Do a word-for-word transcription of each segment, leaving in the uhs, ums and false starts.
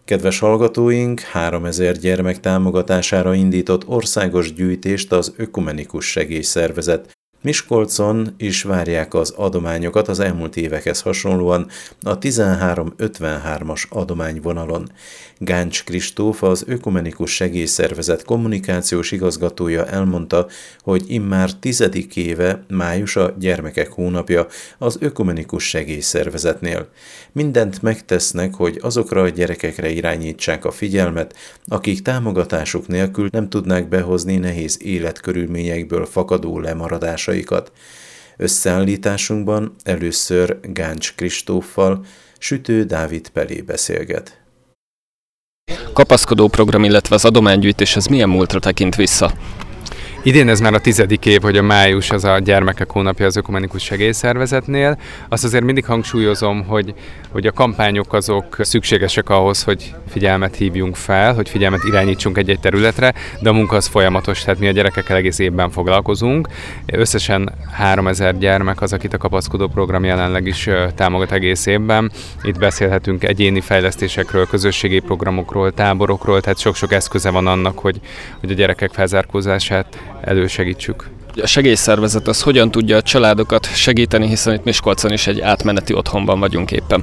Kedves hallgatóink, háromezer gyermek támogatására indított országos gyűjtést az Ökumenikus Segélyszervezet Miskolcon is várják az adományokat az elmúlt évekhez hasonlóan a tizenhárom ötvenhármas adományvonalon. Gáncs Kristóf, az Ökumenikus Segélyszervezet kommunikációs igazgatója elmondta, hogy immár tizedik éve május a gyermekek hónapja az Ökumenikus Segélyszervezetnél. Mindent megtesznek, hogy azokra a gyerekekre irányítsák a figyelmet, akik támogatásuk nélkül nem tudnák behozni nehéz életkörülményekből fakadó lemaradásaik. Összeállításunkban először Gáncs Kristóffal Sütő Dávid Pelé beszélget. Kapaszkodó program, illetve az adománygyűjtés, ez milyen múltra tekint vissza? Idén ez már a tizedik év, hogy a május az a gyermekek hónapja az Ökumenikus Segélyszervezetnél. Azt azért mindig hangsúlyozom, hogy, hogy a kampányok azok szükségesek ahhoz, hogy figyelmet hívjunk fel, hogy figyelmet irányítsunk egy-egy területre, de a munka az folyamatos, tehát mi a gyerekekkel egész évben foglalkozunk. Összesen háromezer gyermek az, akit a kapaszkodó program jelenleg is támogat egész évben. Itt beszélhetünk egyéni fejlesztésekről, közösségi programokról, táborokról, tehát sok-sok eszköze van annak, hogy, hogy a gyerekek felzárkózását elősegítsük. A segélyszervezet az hogyan tudja a családokat segíteni, hiszen itt Miskolcon is egy átmeneti otthonban vagyunk éppen?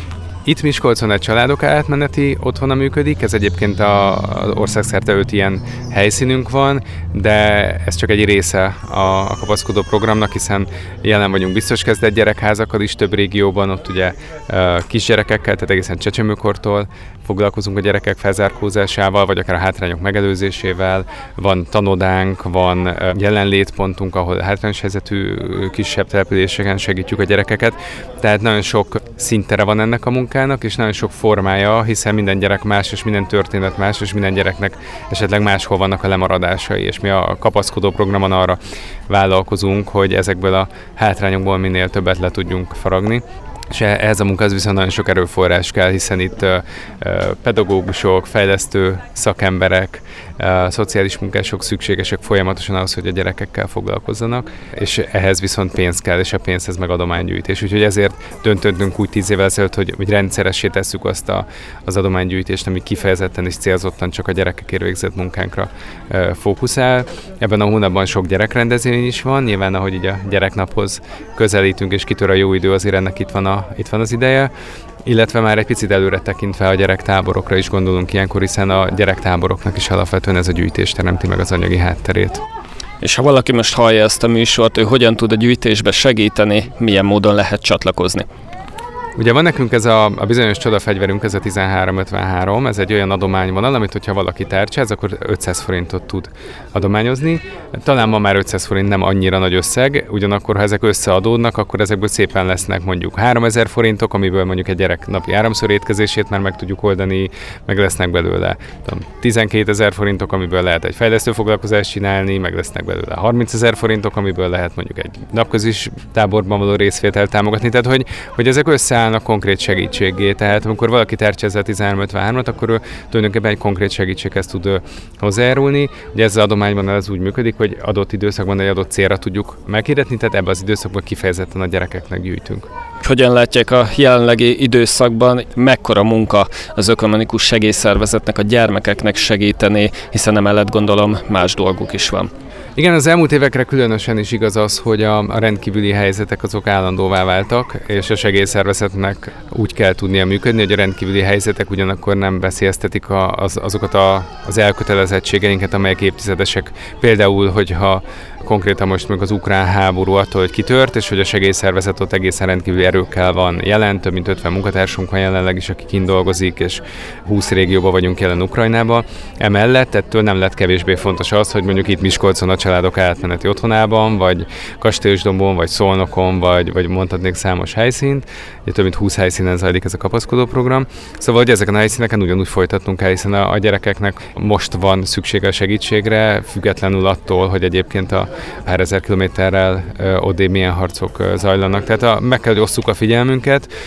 Itt Miskolcon egy családok átmeneti otthona működik, ez egyébként az országszerte öt ilyen helyszínünk van, de ez csak egy része a, a kapaszkodó programnak, hiszen jelen vagyunk biztos kezdett gyerekházakkal is több régióban, ott ugye kisgyerekekkel, tehát egészen csecsemőkortól foglalkozunk a gyerekek felzárkózásával, vagy akár a hátrányok megelőzésével. Van tanodánk, van jelenlétpontunk, ahol hátrányos helyzetű kisebb településeken segítjük a gyerekeket. Tehát nagyon sok szintere van ennek a munkának, és nagyon sok formája, hiszen minden gyerek más, és minden történet más, és minden gyereknek esetleg máshol vannak a lemaradásai, és mi a kapaszkodó programon arra vállalkozunk, hogy ezekből a hátrányokból minél többet le tudjunk faragni. És ehhez a munkához viszont nagyon sok erőforrás kell, hiszen itt uh, pedagógusok, fejlesztő szakemberek, uh, szociális munkások szükségesek folyamatosan ahhoz, hogy a gyerekekkel foglalkozzanak, és ehhez viszont pénz kell, és a pénzhez meg adománygyűjtés. Úgyhogy ezért döntöttünk úgy tíz évvel ezelőtt, hogy, hogy rendszeressé tesszük azt a, az adománygyűjtést, ami kifejezetten és célzottan csak a gyerekekért végzett munkánkra uh, fókuszál. Ebben a hónapban sok gyerekrendezvény is van, nyilván ahogy így a gyereknaphoz közelítünk, és kitör a jó idő, azért ennek itt van a Itt van az ideje, illetve már egy picit előre tekintve a gyerektáborokra is gondolunk ilyenkor, hiszen a gyerektáboroknak is alapvetően ez a gyűjtés teremti meg az anyagi hátterét. És ha valaki most hallja ezt a műsort, ő hogyan tud a gyűjtésbe segíteni, milyen módon lehet csatlakozni? Ugye van nekünk ez a, a bizonyos csodafegyverünk, ez a tizenhárom ötvenhárom, ez egy olyan adományvonal, amit hogyha valaki tárcsáz, akkor ötszáz forintot tud adományozni. Talán ma már ötszáz forint nem annyira nagy összeg, ugyanakkor ha ezek összeadódnak, akkor ezekből szépen lesznek mondjuk háromezer forintok, amiből mondjuk egy gyerek napi háromszor étkezését már meg tudjuk oldani, meg lesznek belőle tizenkétezer forintok, amiből lehet egy fejlesztő foglalkozást csinálni, meg lesznek belőle harmincezer forintok, amiből lehet mondjuk egy napközis táborban való részvételt támogatni. Tehát, hogy, hogy ezek összeállnak konkrét segítségé. Tehát amikor valaki tárcsázza a tizenhárom ötvenhármat, akkor ő tulajdonképpen egy konkrét segítséghez tud hozzájárulni. Ugye ez az adományban ez úgy működik, hogy adott időszakban egy adott célra tudjuk meghirdetni, tehát ebben az időszakban kifejezetten a gyerekeknek gyűjtünk. Hogyan látják a jelenlegi időszakban, mekkora munka az Ökumenikus Segélyszervezetnek a gyermekeknek segíteni, hiszen emellett gondolom más dolguk is van? Igen, az elmúlt évekre különösen is igaz az, hogy a, a rendkívüli helyzetek azok állandóvá váltak, és a segélyszervezetnek úgy kell tudnia működni, hogy a rendkívüli helyzetek ugyanakkor nem veszélyeztetik a, az, azokat a, az elkötelezettségeinket, amelyek évtizedesek. Például, hogyha konkrétan most meg az ukrán háború attól, hogy kitört, és hogy a segélyszervezet ott egészen rendkívüli erőkkel van jelen, több mint ötven munkatársunk van jelenleg is, aki kint dolgozik, és húsz régióban vagyunk jelen Ukrajnában. Emellett ettől nem lett kevésbé fontos az, hogy mondjuk itt Miskolcon a családok átmeneti otthonában, vagy Kastélyosdombon, vagy Szolnokon, vagy, vagy mondhatnék számos helyszínt. Ugye több mint húsz helyszínen zajlik ez a kapaszkodó program. Szóval, hogy ezeken a helyszíneken ugyanúgy folytatnunk kell, hiszen a, a gyerekeknek most van szüksége a segítségre, függetlenül attól, hogy egyébként a pár ezer kilométerrel odébb milyen harcok zajlanak. Tehát a, meg kell, hogy osszuk a figyelmünket,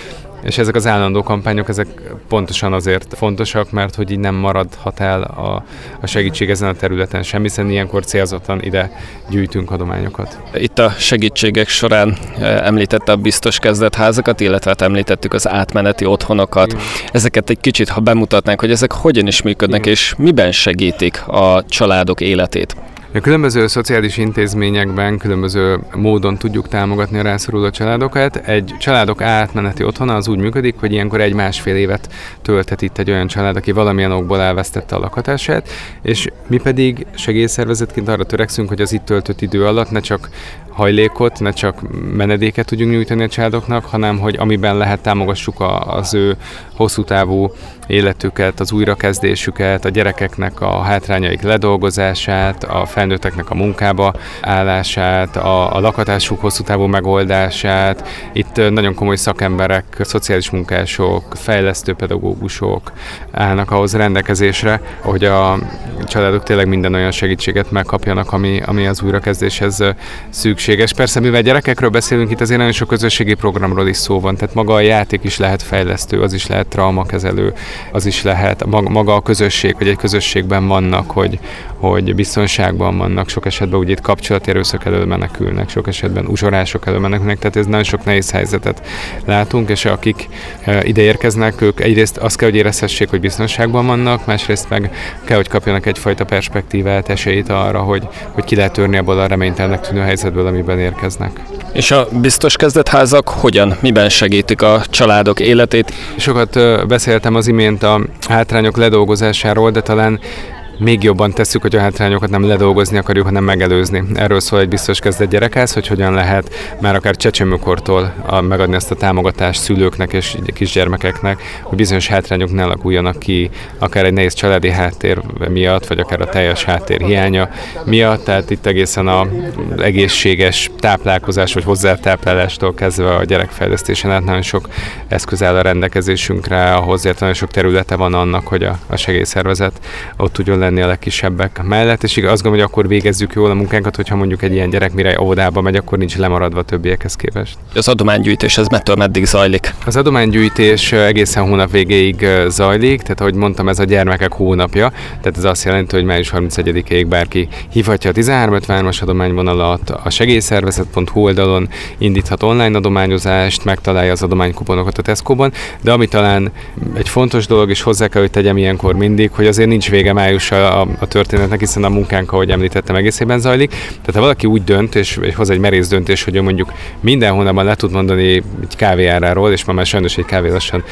És ezek az állandó kampányok, ezek pontosan azért fontosak, mert hogy így nem maradhat el a, a segítség ezen a területen sem, hiszen ilyenkor célzottan ide gyűjtünk adományokat. Itt a segítségek során említette a biztos kezdetházakat, illetve hát említettük az átmeneti otthonokat. Igen. Ezeket egy kicsit, ha bemutatnánk, hogy ezek hogyan is működnek, igen, és miben segítik a családok életét. A különböző szociális intézményekben különböző módon tudjuk támogatni a rászoruló családokat. Egy családok átmeneti otthona az úgy működik, hogy ilyenkor egy másfél évet tölthet itt egy olyan család, aki valamilyen okból elvesztette a lakhatását, és mi pedig segélyszervezetként arra törekszünk, hogy az itt töltött idő alatt ne csak hajlékot, ne csak menedéket tudjunk nyújtani a családoknak, hanem hogy amiben lehet támogassuk a, az ő hosszú távú életüket, az újrakezdésüket, a gyerekeknek a hátrányaik ledolgozását, a felnőtteknek a munkába állását, a, a lakhatásuk hosszú távú megoldását. Itt nagyon komoly szakemberek, szociális munkások, fejlesztő pedagógusok állnak ahhoz rendelkezésre, hogy a családok tényleg minden olyan segítséget megkapjanak, ami, ami az újrakezdéshez szükséges. Persze, mivel gyerekekről beszélünk, itt azért nagyon sok közösségi programról is szó van, tehát maga a játék is lehet fejlesztő, az is lehet traumakezelő, az is lehet maga a közösség, hogy egy közösségben vannak, hogy, hogy biztonságban vannak, sok esetben ugye itt kapcsolati erőszak elől menekülnek, sok esetben uzsorások elől menekülnek, tehát ez nagyon sok nehéz helyzetet látunk, és akik ide érkeznek, ők egyrészt azt kell, hogy érezhessék, hogy biztonságban vannak, másrészt meg kell, hogy kapjanak egyfajta perspektívát, esélyt arra, hogy, hogy ki lehet törni abból a reménytelnek tűnő helyzetből, amiben érkeznek. És a biztos kezdetházak hogyan, miben segítik a családok életét? Sokat beszéltem az imént a hátrányok ledolgozásáról, de talán még jobban tesszük, hogy a hátrányokat nem ledolgozni akarjuk, hanem megelőzni. Erről szól egy biztos kezdett gyerekház, hogy hogyan lehet már akár csecsemőkortól megadni ezt a támogatást szülőknek és kisgyermekeknek, hogy bizonyos hátrányok ne alakuljanak ki, akár egy nehéz családi háttér miatt, vagy akár a teljes háttér hiánya miatt. Tehát itt egészen az egészséges táplálkozás vagy hozzátáplálástól kezdve a gyerekfejlesztésen át nagyon sok eszköz áll a rendelkezésünkre, ahhoz nagyon sok területe van annak, hogy a, a segélyszervezet ott tudjon lenni a legkisebbek mellett, és azt gondolom, hogy akkor végezzük jól a munkánkat, hogyha mondjuk egy ilyen gyerek mire óvodába megy, akkor nincs lemaradva a többiekhez képest. Az adománygyűjtés ez mettől meddig zajlik? Az adománygyűjtés egészen hónap végéig zajlik, tehát ahogy mondtam, ez a gyermekek hónapja, tehát ez azt jelenti, hogy május harmincegyedikéig bárki hívhatja a tizenhárom ötvenhármas adományvonalat, a segélyszervezet pont hu oldalon indíthat online adományozást, megtalálja az adománykuponokat a Tesco-ban, de ami talán egy fontos dolog, és hozzá kell, hogy tegyem ilyenkor mindig, hogy azért nincs vége május A, a történetnek, hiszen a munkánk, ahogy említettem, egészében zajlik. Tehát ha valaki úgy dönt, és, és hoz egy merész döntés, hogy ő mondjuk minden hónapban le tud mondani egy kávéáráról, és ma már sajnos egy kávé lassan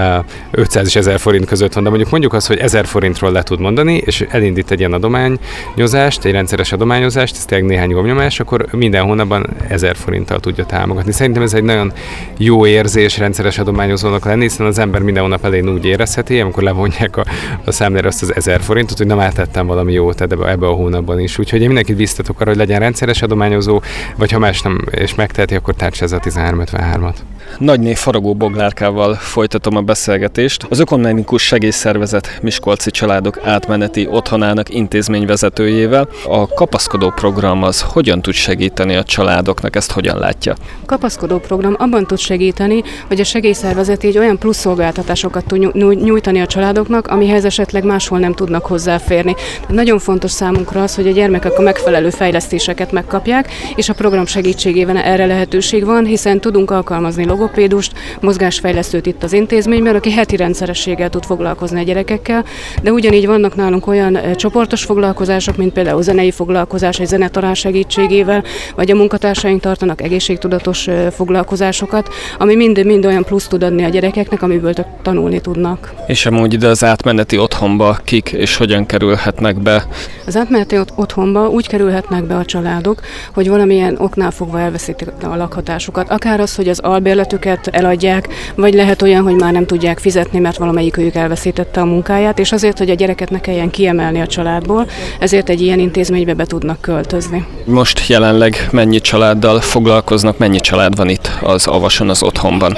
ötszáz és ezer forint között van, de mondjuk mondjuk azt, hogy ezer forintról le tud mondani, és elindít egy ilyen adományozást, egy rendszeres adományozást, ez tényleg néhány gomnyomás, akkor minden hónapban ezer forinttal tudja támogatni. Szerintem ez egy nagyon jó érzés rendszeres adományozónak lenni, hiszen az ember minden hónap elején úgy érezheti, amikor levonják a, a számlára azt az ezer forintot, hogy nem áttettem valami jót ebbe, ebbe a hónapban is. Úgyhogy én mindenkit biztatok arra, hogy legyen rendszeres adományozó, vagy ha más nem és megteheti, akkor tárcsázza a tizenhárom ötvenhármat. Nagyné Faragó Boglárkával folytatom a beszélgetést. Az Ökumenikus Segélyszervezet Miskolci Családok Átmeneti Otthonának intézményvezetőjével. A kapaszkodó program az hogyan tud segíteni a családoknak, ezt hogyan látja? A kapaszkodó program abban tud segíteni, hogy a segélyszervezet így olyan plusz szolgáltatásokat tud nyújtani a családoknak, amihez esetleg máshol nem tudnak hozzáférni. De nagyon fontos számunkra az, hogy a gyermekek a megfelelő fejlesztéseket megkapják, és a program segítségével erre lehetőség van, hiszen tudunk alkalmazni logopédust, mozgásfejlesztőt itt az intézményben, aki heti rendszerességgel tud foglalkozni a gyerekekkel, de ugyanígy vannak nálunk olyan csoportos foglalkozások, mint például zenei foglalkozás, egy zenetanár segítségével, vagy a munkatársaink tartanak egészségtudatos foglalkozásokat, ami mind, mind olyan plusz tud adni a gyerekeknek, amiből tanulni tudnak. És amúgy ide az átmeneti otthonba kik és hogyan kerülhetnek be? Az átmeneti otthonba úgy kerülhetnek be a családok, hogy valamilyen oknál fogva elveszítik a lakhatásukat. Akár az, hogy az albérletüket eladják, vagy lehet olyan, hogy már nem tudják fizetni, mert valamelyik őjük elveszítette a munkáját, és azért, hogy a gyereket ne kelljen kiemelni a családból, ezért egy ilyen intézménybe be tudnak költözni. Most jelenleg mennyi családdal foglalkoznak, mennyi család van itt az Avason, az otthonban?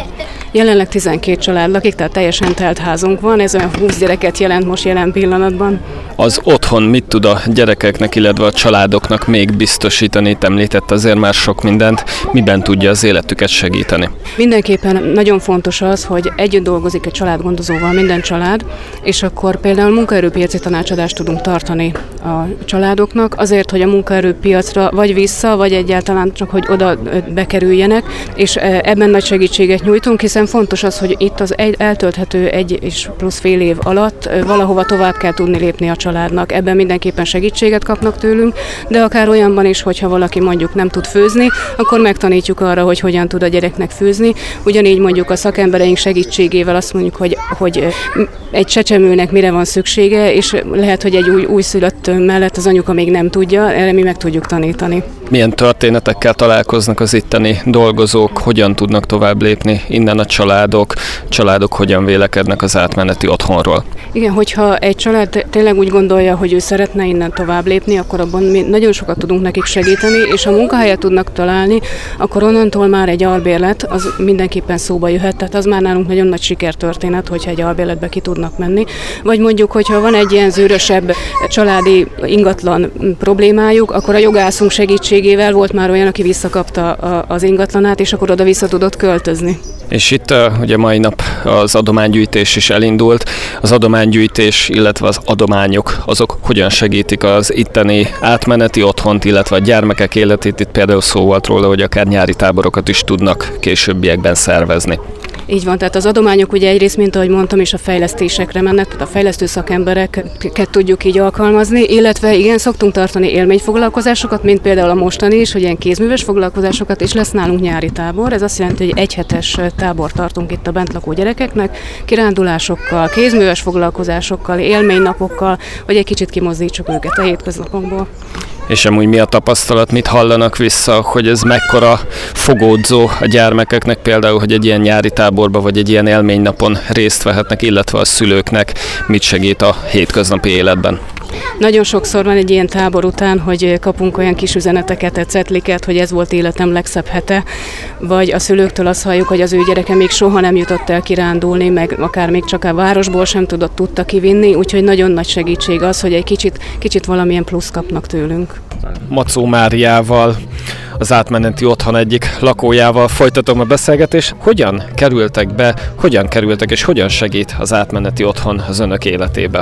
Jelenleg tizenkét család lakik, tehát teljesen telt házunk van, ez olyan húsz gyereket jelent most jelen pillanatban. Az otthon mit tud a gyerekeknek, illetve a családoknak még biztosítani? Itt említett azért már sok mindent, miben tudja az életüket segíteni? Mindenképpen nagyon fontos az, hogy együtt dolgozik egy családgondozóval minden család, és akkor például munkaerőpiaci tanácsadást tudunk tartani a családoknak, azért, hogy a munkaerőpiacra vagy vissza, vagy egyáltalán csak, hogy oda bekerüljenek, és ebben nagy segítséget nyújtunk, hiszen fontos az, hogy itt az egy, eltölthető egy és plusz fél év alatt valahova tovább kell tudni lépni a családnak. Ebben mindenképpen segítséget kapnak tőlünk, de akár olyanban is, hogyha valaki mondjuk nem tud főzni, akkor megtanítjuk arra, hogy hogyan tud a gyereknek főzni. Ugyanígy mondjuk a szakembereink segítségével azt mondjuk, hogy, hogy egy csecsemőnek mire van szüksége, és lehet, hogy egy új, újszülött mellett az anyuka még nem tudja, erre mi meg tudjuk tanítani. Milyen történetekkel találkoznak az itteni dolgozók, hogyan tudnak tovább lépni innen a családok, családok hogyan vélekednek az átmeneti otthonról? Igen, hogyha egy család tényleg úgy gondolja, hogy ő szeretne innen tovább lépni, akkor abban mi nagyon sokat tudunk nekik segíteni, és ha munkahelyet tudnak találni, akkor onnantól már egy albérlet az mindenképpen szóba jöhet, tehát az már nálunk nagyon nagy sikertörténet, hogyha egy albérletbe ki tudnak menni. Vagy mondjuk, hogyha van egy ilyen zűrösebb családi ingatlan problémájuk, akkor a jogászunk segítségével volt már olyan, aki visszakapta az ingatlanát, és akkor oda vissza tudott költözni. És itt ugye mai nap az adománygyűjtés is elindult. Az adománygyűjtés, illetve az adományok, azok hogyan segítik az itteni átmeneti otthont, illetve a gyermekek életét? Itt például szó volt róla, hogy akár nyári táborokat is tudnak későbbiekben szervezni. Így van, tehát az adományok ugye egyrészt, mint ahogy mondtam, is a fejlesztésekre mennek, tehát a fejlesztő szakembereket tudjuk így alkalmazni, illetve igen, szoktunk tartani élményfoglalkozásokat, mint például a mostani is, hogy ilyen kézműves foglalkozásokat, és lesz nálunk nyári tábor. Ez azt jelenti, hogy egyhetes tábor tartunk itt a bent lakó gyerekeknek, kirándulásokkal, kézműves foglalkozásokkal, élménynapokkal, hogy egy kicsit kimozdítsuk őket a hétköznapokból. És amúgy mi a tapasztalat, mit hallanak vissza, hogy ez mekkora fogódzó a gyermekeknek, például, hogy egy ilyen nyári táborba vagy egy ilyen élménynapon részt vehetnek, illetve a szülőknek mit segít a hétköznapi életben? Nagyon sokszor van egy ilyen tábor után, hogy kapunk olyan kis üzeneteket, cetliket, hogy ez volt életem legszebb hete, vagy a szülőktől azt halljuk, hogy az ő gyereke még soha nem jutott el kirándulni, meg akár még csak a városból sem tudott tudta kivinni, úgyhogy nagyon nagy segítség az, hogy egy kicsit, kicsit valamilyen plusz kapnak tőlünk. Macó Máriával, az átmeneti otthon egyik lakójával folytatom a beszélgetést. Hogyan kerültek be, hogyan kerültek és hogyan segít az átmeneti otthon az önök életébe?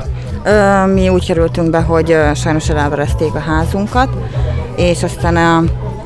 Mi úgy kerültünk be, hogy sajnos elárverezték a házunkat, és aztán a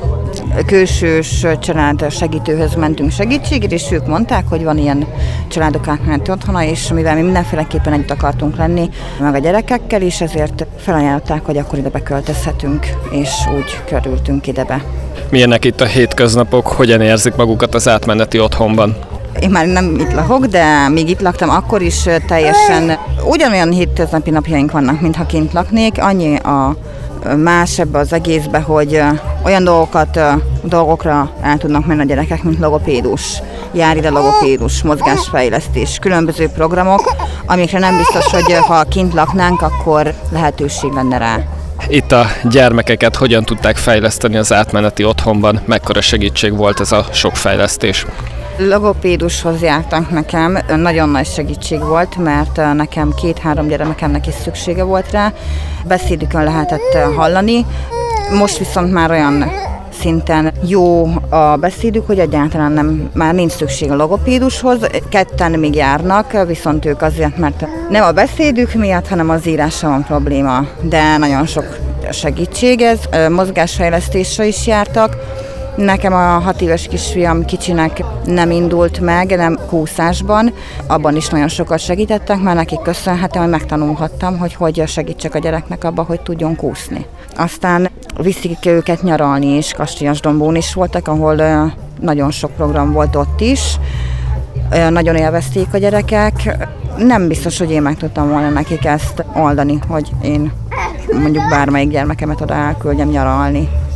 külsős család segítőhöz mentünk segítségért, és ők mondták, hogy van ilyen családok átmeneti otthona, és mivel mi mindenféleképpen együtt akartunk lenni, meg a gyerekekkel is, ezért felajánlották, hogy akkor ide beköltözhetünk, és úgy kerültünk ide be. Milyenek itt a hétköznapok, hogyan érzik magukat az átmeneti otthonban? Én már nem itt lakok, de még itt laktam, akkor is teljesen ugyanolyan hétköznapi napjaink vannak, mintha kint laknék. Annyi a más ebbe az egészbe, hogy olyan dolgokat, dolgokra el tudnak menni a gyerekek, mint logopédus, jár ide logopédus, mozgásfejlesztés, különböző programok, amikre nem biztos, hogy ha kint laknánk, akkor lehetőség lenne rá. Itt a gyermekeket hogyan tudták fejleszteni az átmeneti otthonban? Mekkora segítség volt ez a sok fejlesztés? Logopédushoz jártak nekem, nagyon nagy segítség volt, mert nekem két-három gyermekemnek is szüksége volt rá, beszédükön lehetett hallani, most viszont már olyan szinten jó a beszédük, hogy egyáltalán nem, már nincs szükség a logopédushoz, ketten még járnak, viszont ők azért, mert nem a beszédük miatt, hanem az írással van probléma, de nagyon sok segítség ez, mozgásfejlesztésre is jártak. Nekem a hat éves kisfiam kicsinek nem indult meg, nem kúszásban, abban is nagyon sokat segítettek, mert nekik köszönhetem, hogy megtanulhattam, hogy hogy segítsek a gyereknek abba, hogy tudjon kúszni. Aztán viszik őket nyaralni, és Kastélyosdombón is voltak, ahol nagyon sok program volt ott is, nagyon élvezték a gyerekek. Nem biztos, hogy én meg tudtam volna nekik ezt oldani, hogy én mondjuk bármelyik gyermekemet oda elküldjem nyaralni.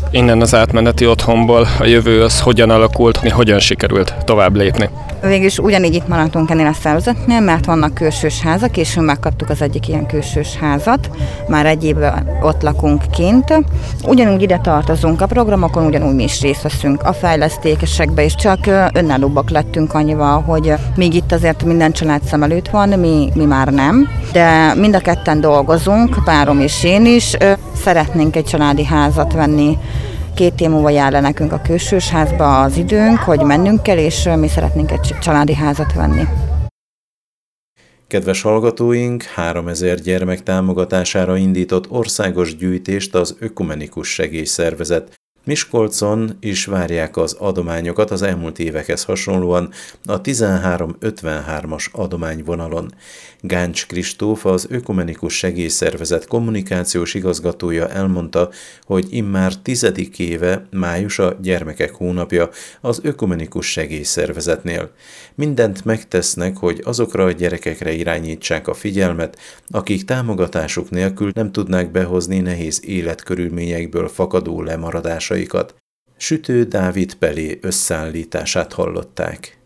Innen az átmeneti otthonból a jövő az hogyan alakult, hogyan sikerült tovább lépni? Végülis ugyanígy itt maradtunk ennél a szervezetnél, mert vannak külsős házak, és megkaptuk az egyik ilyen külsős házat. Már egy évben ott lakunk kint. Ugyanúgy ide tartozunk a programokon, ugyanúgy mi is részt veszünk a fejlesztékesekbe, és csak önállóbbak lettünk annyival, hogy még itt azért minden család szem előtt van, mi, mi már nem. De mind a ketten dolgozunk, párom és én is. Szeretnénk egy családi házat venni. Két év múlva jár le nekünk a külsős házba az időnk, hogy mennünk kell, és mi szeretnénk egy családi házat venni. Kedves hallgatóink, háromezer gyermek támogatására indított országos gyűjtést az Ökumenikus Segélyszervezet Miskolcon is várják az adományokat az elmúlt évekhez hasonlóan a tizenhárom ötvenhármas adományvonalon. Gáncs Kristóf, az Ökumenikus Segélyszervezet kommunikációs igazgatója elmondta, hogy immár tizedik éve május a gyermekek hónapja az Ökumenikus Segélyszervezetnél. Mindent megtesznek, hogy azokra a gyerekekre irányítsák a figyelmet, akik támogatásuk nélkül nem tudnák behozni nehéz életkörülményekből fakadó lemaradásaikat. Sütő Dávid Pelé összeállítását hallották.